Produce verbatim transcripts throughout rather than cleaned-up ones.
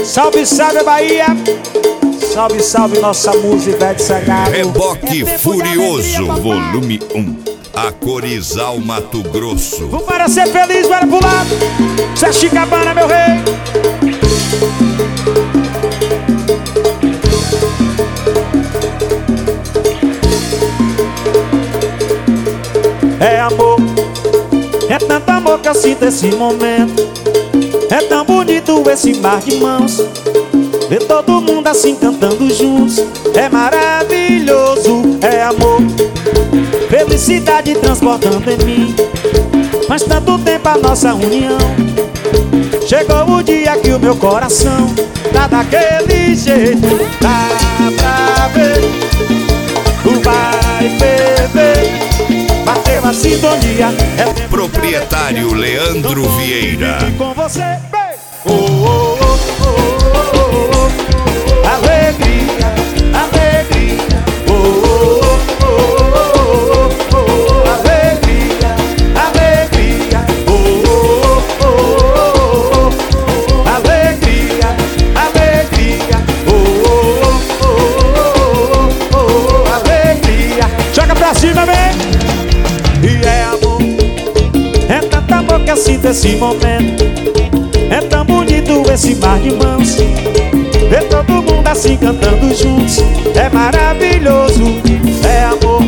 Salve, salve Bahia. Salve, salve nossa música Ivete Sangalo. Reboque Furioso, volume um. Acorizal, Mato Grosso. Vou para ser feliz, bora pro lado. Sete Cabana, meu rei. É amor, é tanto amor que eu sinto esse momento. É tão bonito esse mar de mãos. Ver todo mundo assim cantando juntos. É maravilhoso, é amor. Felicidade transbordando em mim. Faz tanto tempo a nossa união. Chegou o dia que o meu coração tá daquele jeito. Dá pra ver, tu vai beber. Bateu a sintonia. É tempo. Proprietário Leandro Vieira. Com você, bem. Oh, oh, oh, oh, oh, oh. Alegria, alegria. Oh, oh, oh, oh, oh, oh. Alegria, alegria. Oh, oh, oh, oh, oh. Alegria, alegria. Oh, oh, oh, oh, oh. Alegria. Joga pra cima, vem. E é amor, é tanto amor que eu sinto esse momento. É tão bonito esse mar de mãos. Ver todo mundo assim cantando juntos. É maravilhoso, é amor.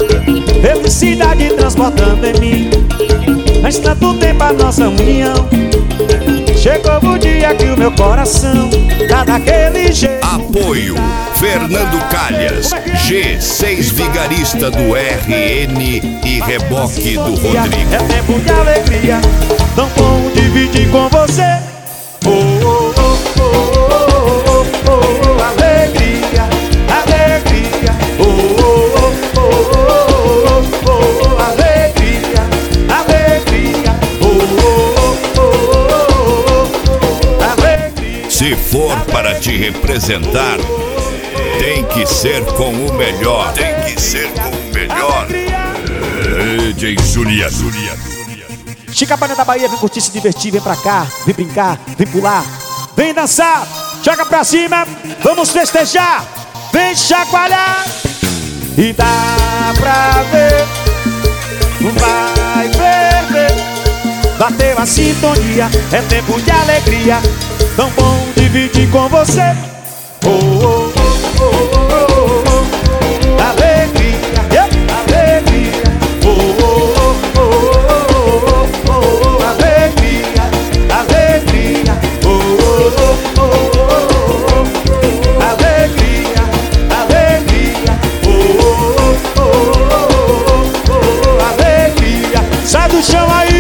Felicidade transportando em mim. Faz tanto tempo a nossa união. Chegou o dia que o meu coração tá daquele jeito. Apoio Fernando Calhas, G seis Vigarista do R N e Reboque do Rodrigo. É tempo de alegria, tão bom dividir com você. Oh, oh, oh, oh, oh, oh, oh, alegria, alegria. Oh, oh, oh, oh, oh, oh, alegria, alegria. Oh, oh, oh, oh, oh, alegria. Se for para te representar, tem que ser com o melhor. Tem que ser com o melhor. D J Zulia, Zulia. Chicabana da Bahia, vem curtir, se divertir, vem pra cá, vem brincar, vem pular, vem dançar, joga pra cima, vamos festejar, vem chacoalhar. E dá pra ver, vai beber. Bateu a sintonia, é tempo de alegria, tão bom dividir com você. Oh, oh, oh, oh, oh, oh. Alegria, yeah, alegria. Oh, oh, oh, oh, oh, oh. Alegria, alegria. Oh, oh, oh, oh, oh. Alegria, alegria. Oh, oh, oh, oh, oh. Alegria. Sai do chão aí.